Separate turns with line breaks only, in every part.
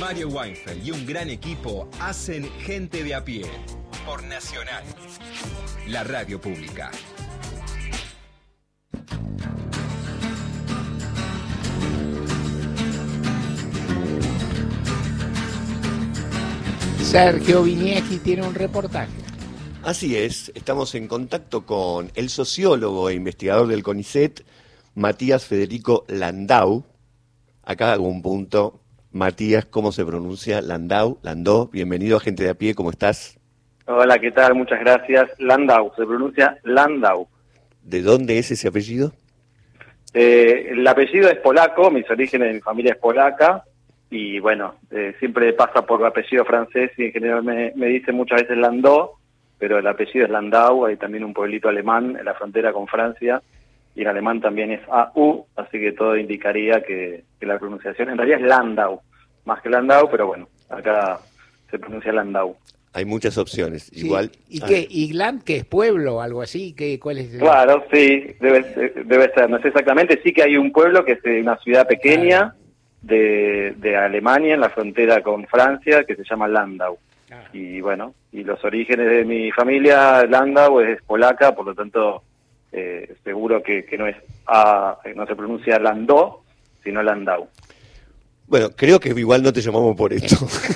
Mario Weinfeld y un gran equipo hacen Gente de a Pie por Nacional, la radio pública.
Sergio Vinieski tiene un reportaje.
Así es, estamos en contacto con el sociólogo e investigador del CONICET, Matías Federico Landau. Acá hago un punto. Matías, ¿cómo se pronuncia? Landau, Landó. Bienvenido a Gente de a Pie, ¿cómo estás?
Hola, ¿qué tal? Muchas gracias. Landau, se pronuncia Landau.
¿De dónde es ese apellido?
El apellido es polaco, mis orígenes de mi familia es polaca, y bueno, siempre pasa por el apellido francés y en general me dicen muchas veces Landó, pero el apellido es Landau. Hay también un pueblito alemán en la frontera con Francia, y en alemán también es AU, así que todo indicaría que la pronunciación en realidad es Landau, más que Landau, pero bueno, acá se pronuncia Landau.
Hay muchas opciones, sí. Igual.
¿Y qué? ¿Y Land, que es pueblo o algo así? ¿Cuál es?
Claro, sí, debe ser, no sé exactamente, sí que hay un pueblo que es una ciudad pequeña de Alemania, en la frontera con Francia, que se llama Landau. Y bueno, y los orígenes de mi familia, Landau es polaca, por lo tanto seguro que no es no se pronuncia Landó, sino Landau.
Bueno, creo que igual no te llamamos por esto.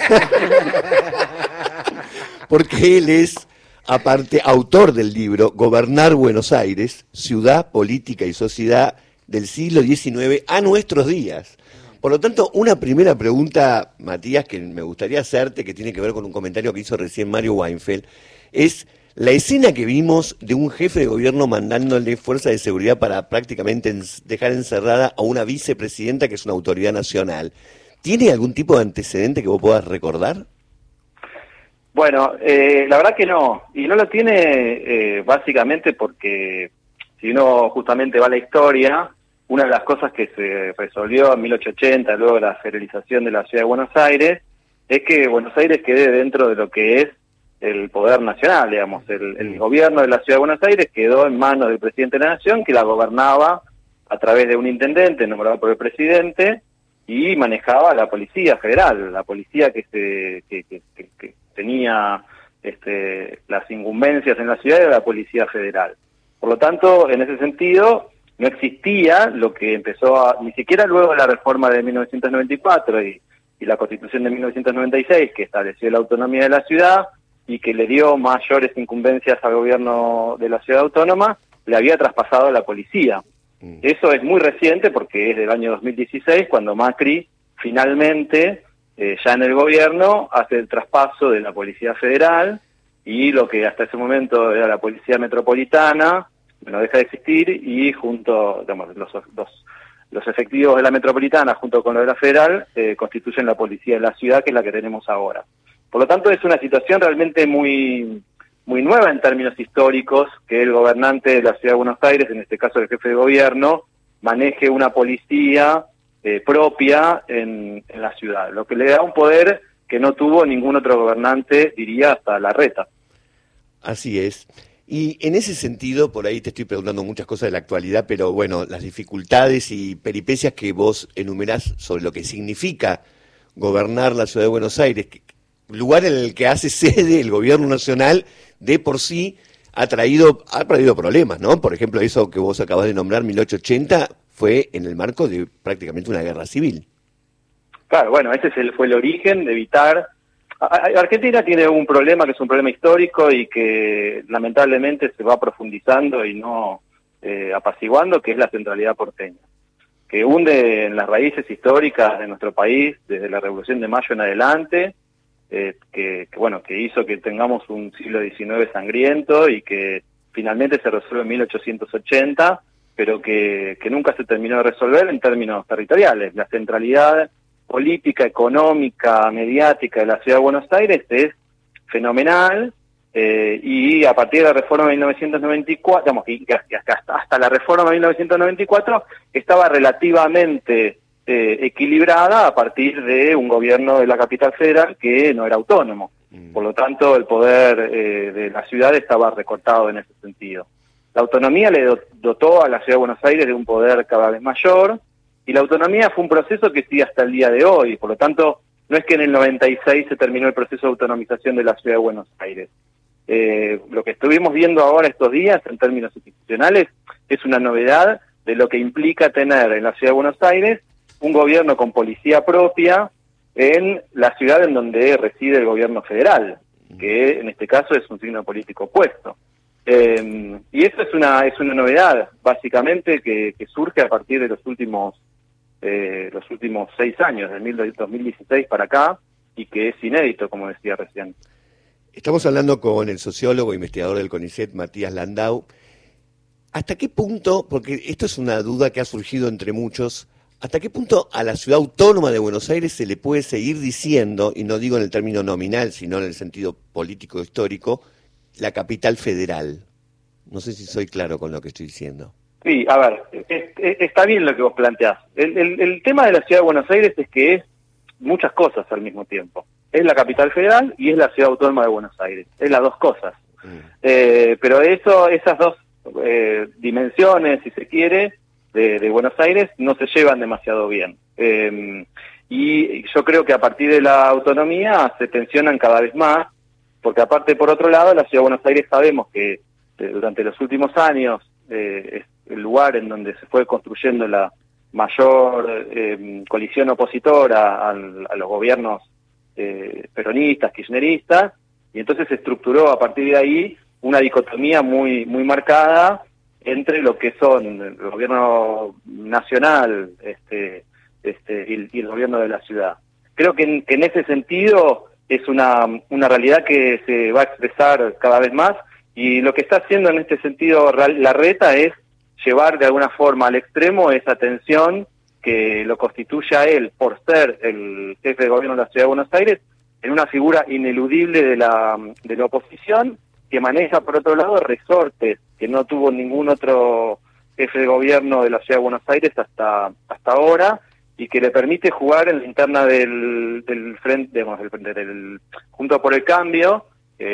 Porque él es, aparte, autor del libro Gobernar Buenos Aires, Ciudad, Política y Sociedad del siglo XIX a nuestros días. Por lo tanto, una primera pregunta, Matías, que me gustaría hacerte, que tiene que ver con un comentario que hizo recién Mario Weinfeld, es la escena que vimos de un jefe de gobierno mandándole fuerza de seguridad para prácticamente dejar encerrada a una vicepresidenta que es una autoridad nacional. ¿Tiene algún tipo de antecedente que vos puedas recordar?
Bueno, la verdad que no, y no lo tiene básicamente porque si uno justamente va a la historia, una de las cosas que se resolvió en 1880, luego de la federalización de la Ciudad de Buenos Aires, es que Buenos Aires quede dentro de lo que es el poder nacional, digamos, el gobierno de la Ciudad de Buenos Aires quedó en manos del presidente de la Nación, que la gobernaba a través de un intendente nombrado por el presidente y manejaba la Policía Federal, la policía que tenía las incumbencias en la ciudad era la Policía Federal. Por lo tanto, en ese sentido, no existía lo que empezó ni siquiera luego de la reforma de 1994 y la Constitución de 1996, que estableció la autonomía de la ciudad y que le dio mayores incumbencias al gobierno de la ciudad autónoma, le había traspasado a la policía. Eso es muy reciente porque es del año 2016, cuando Macri finalmente, ya en el gobierno, hace el traspaso de la Policía Federal y lo que hasta ese momento era la Policía Metropolitana, bueno, deja de existir y junto, digamos, los efectivos de la Metropolitana junto con los de la Federal constituyen la Policía de la Ciudad, que es la que tenemos ahora. Por lo tanto, es una situación realmente muy nueva en términos históricos que el gobernante de la Ciudad de Buenos Aires, en este caso el jefe de gobierno, maneje una policía propia en la ciudad, lo que le da un poder que no tuvo ningún otro gobernante, diría, hasta Larreta.
Así es. Y en ese sentido, por ahí te estoy preguntando muchas cosas de la actualidad, pero bueno, las dificultades y peripecias que vos enumerás sobre lo que significa gobernar la Ciudad de Buenos Aires, lugar en el que hace sede el gobierno nacional, de por sí ha traído problemas, ¿no? Por ejemplo, eso que vos acabas de nombrar, 1880, fue en el marco de prácticamente una guerra civil.
Claro, bueno, ese fue el origen de evitar... Argentina tiene un problema que es un problema histórico y que lamentablemente se va profundizando y no apaciguando, que es la centralidad porteña, que hunde en las raíces históricas de nuestro país desde la Revolución de Mayo en adelante, que hizo que tengamos un siglo XIX sangriento y que finalmente se resuelve en 1880, pero que nunca se terminó de resolver en términos territoriales. La centralidad política, económica, mediática de la Ciudad de Buenos Aires es fenomenal, y a partir de la reforma de 1994, hasta la reforma de 1994, estaba relativamente equilibrada a partir de un gobierno de la capital federal que no era autónomo. Por lo tanto, el poder de la ciudad estaba recortado en ese sentido. La autonomía le dotó a la Ciudad de Buenos Aires de un poder cada vez mayor, y la autonomía fue un proceso que sigue hasta el día de hoy. Por lo tanto, no es que en el 96 se terminó el proceso de autonomización de la Ciudad de Buenos Aires. Lo que estuvimos viendo ahora estos días en términos institucionales es una novedad de lo que implica tener en la Ciudad de Buenos Aires un gobierno con policía propia en la ciudad en donde reside el gobierno federal, que en este caso es un signo político opuesto. Y eso es una novedad, básicamente, que surge a partir de los últimos 6 años, del 2016 para acá, y que es inédito, como decía recién.
Estamos hablando con el sociólogo e investigador del CONICET, Matías Landau. ¿Hasta qué punto, porque esto es una duda que ha surgido entre muchos, hasta qué punto a la Ciudad Autónoma de Buenos Aires se le puede seguir diciendo, y no digo en el término nominal, sino en el sentido político histórico, la capital federal? No sé si soy claro con lo que estoy diciendo.
Sí, a ver, está bien lo que vos planteás. El tema de la Ciudad de Buenos Aires es que es muchas cosas al mismo tiempo. Es la capital federal y es la Ciudad Autónoma de Buenos Aires. Es las dos cosas. Pero esas dos dimensiones, si se quiere, de Buenos Aires no se llevan demasiado bien. Y yo creo que a partir de la autonomía se tensionan cada vez más, porque aparte, por otro lado, la Ciudad de Buenos Aires sabemos que durante los últimos años es el lugar en donde se fue construyendo la mayor coalición opositora a los gobiernos peronistas, kirchneristas, y entonces se estructuró a partir de ahí una dicotomía muy marcada entre lo que son el gobierno nacional y el gobierno de la ciudad. Creo que en ese sentido es una realidad que se va a expresar cada vez más, y lo que está haciendo en este sentido Larreta es llevar de alguna forma al extremo esa tensión que lo constituye a él, por ser el jefe de gobierno de la Ciudad de Buenos Aires, en una figura ineludible de la oposición, que maneja, por otro lado, resortes que no tuvo ningún otro jefe de gobierno de la Ciudad de Buenos Aires hasta ahora, y que le permite jugar en la interna del frente, del Juntos por el Cambio,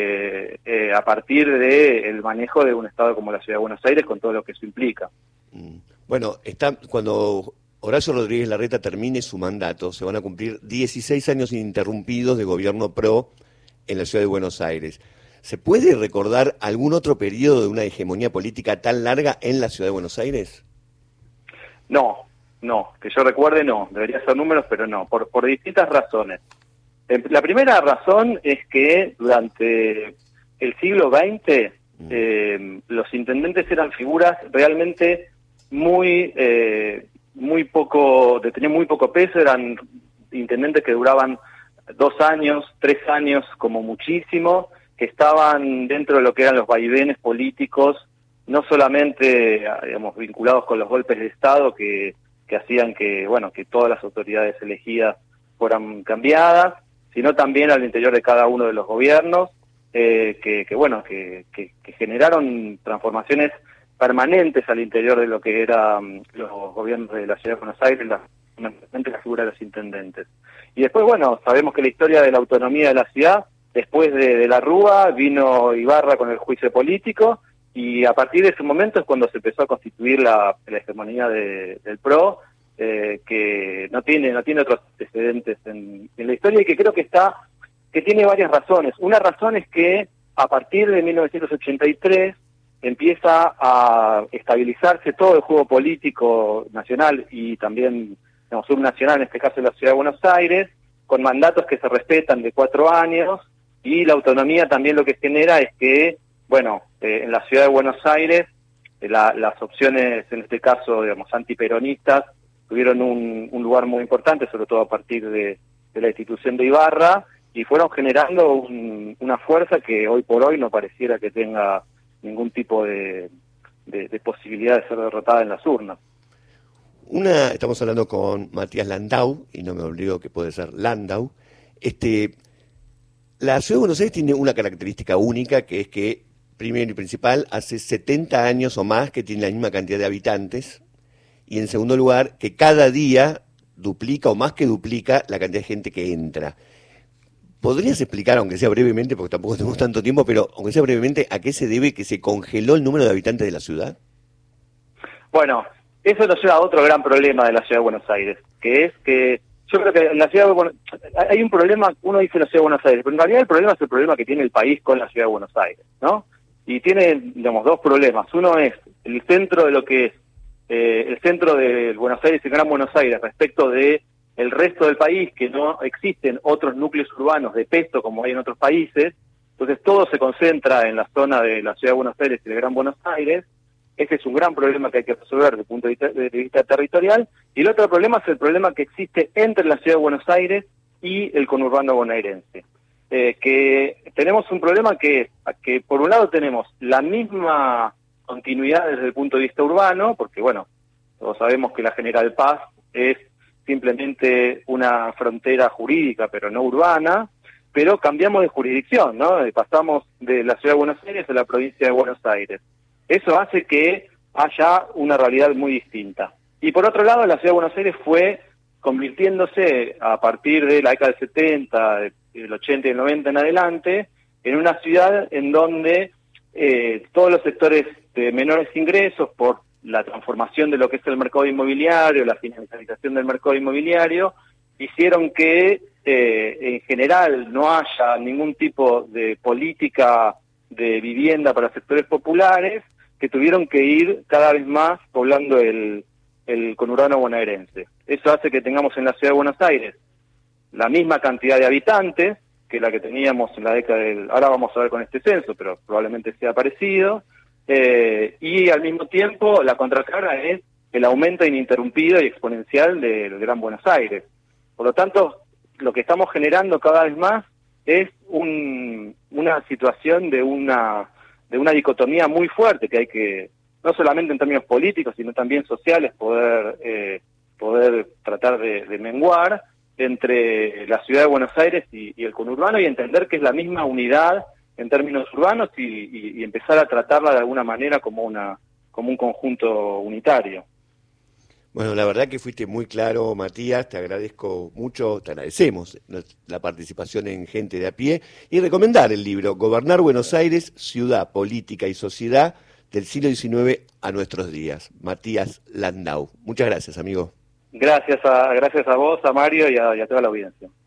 a partir del manejo de un estado como la Ciudad de Buenos Aires, con todo lo que eso implica.
Bueno, cuando Horacio Rodríguez Larreta termine su mandato, se van a cumplir 16 años ininterrumpidos de gobierno PRO en la Ciudad de Buenos Aires. ¿Se puede recordar algún otro periodo de una hegemonía política tan larga en la Ciudad de Buenos Aires?
No, que yo recuerde no, debería ser números, pero no, por distintas razones. La primera razón es que durante el siglo XX los intendentes eran figuras realmente tenían muy poco peso, eran intendentes que duraban 2 años, 3 años como muchísimo, que estaban dentro de lo que eran los vaivenes políticos, no solamente, digamos, vinculados con los golpes de Estado que hacían que todas las autoridades elegidas fueran cambiadas, sino también al interior de cada uno de los gobiernos, que generaron transformaciones permanentes al interior de lo que eran los gobiernos de la Ciudad de Buenos Aires, la figura de los intendentes. Y después, sabemos que la historia de la autonomía de la ciudad, después de la Rúa, vino Ibarra con el juicio político, y a partir de ese momento es cuando se empezó a constituir la hegemonía del PRO, que no tiene otros antecedentes en la historia, y que creo que tiene varias razones. Una razón es que a partir de 1983 empieza a estabilizarse todo el juego político nacional y también subnacional, en este caso en la Ciudad de Buenos Aires, con mandatos que se respetan de 4 años, y la autonomía también lo que genera es que, en la Ciudad de Buenos Aires, las opciones, en este caso, antiperonistas, tuvieron un lugar muy importante, sobre todo a partir de la institución de Ibarra, y fueron generando una fuerza que hoy por hoy no pareciera que tenga ningún tipo de posibilidad de ser derrotada en las urnas.
Estamos hablando con Matías Landau, y no me olvido que puede ser Landau. La Ciudad de Buenos Aires tiene una característica única, que es que, primero y principal, hace 70 años o más que tiene la misma cantidad de habitantes, y en segundo lugar, que cada día duplica o más que duplica la cantidad de gente que entra. ¿Podrías explicar, aunque sea brevemente, porque tampoco tenemos tanto tiempo, pero aunque sea brevemente, a qué se debe que se congeló el número de habitantes de la ciudad?
Bueno, eso nos lleva a otro gran problema de la Ciudad de Buenos Aires, que es que yo creo que en la Ciudad de hay un problema, uno dice la Ciudad de Buenos Aires, pero en realidad el problema es el problema que tiene el país con la Ciudad de Buenos Aires, ¿no? Y tiene, digamos, dos problemas. Uno es el centro de lo que es el centro de Buenos Aires y Gran Buenos Aires respecto de el resto del país, que no existen otros núcleos urbanos de peso como hay en otros países. Entonces todo se concentra en la zona de la Ciudad de Buenos Aires y de Gran Buenos Aires. Ese es un gran problema que hay que resolver desde el punto de vista territorial. Y el otro problema es el problema que existe entre la Ciudad de Buenos Aires y el conurbano bonaerense. Que tenemos un problema que por un lado tenemos la misma continuidad desde el punto de vista urbano, porque bueno, todos sabemos que la General Paz es simplemente una frontera jurídica, pero no urbana, pero cambiamos de jurisdicción, ¿no? Pasamos de la Ciudad de Buenos Aires a la provincia de Buenos Aires. Eso hace que haya una realidad muy distinta. Y por otro lado, la Ciudad de Buenos Aires fue convirtiéndose a partir de la década del 70, del 80 y el 90 en adelante, en una ciudad en donde todos los sectores de menores ingresos, por la transformación de lo que es el mercado inmobiliario, la financiarización del mercado inmobiliario, hicieron que en general no haya ningún tipo de política de vivienda para sectores populares, que tuvieron que ir cada vez más poblando el conurbano bonaerense. Eso hace que tengamos en la Ciudad de Buenos Aires la misma cantidad de habitantes que la que teníamos en la década del... Ahora vamos a ver con este censo, pero probablemente sea parecido. Y al mismo tiempo la contracara es el aumento ininterrumpido y exponencial del Gran Buenos Aires. Por lo tanto, lo que estamos generando cada vez más es una situación de una dicotomía muy fuerte que hay que, no solamente en términos políticos, sino también sociales, poder tratar de menguar entre la Ciudad de Buenos Aires y el conurbano, y entender que es la misma unidad en términos urbanos y empezar a tratarla de alguna manera como un conjunto unitario.
Bueno, la verdad que fuiste muy claro, Matías, te agradezco mucho, te agradecemos la participación en Gente de a Pie y recomendar el libro Gobernar Buenos Aires, Ciudad, Política y Sociedad del siglo XIX a nuestros días. Matías Landau. Muchas gracias, amigo.
Gracias a vos, a Mario y a toda la audiencia.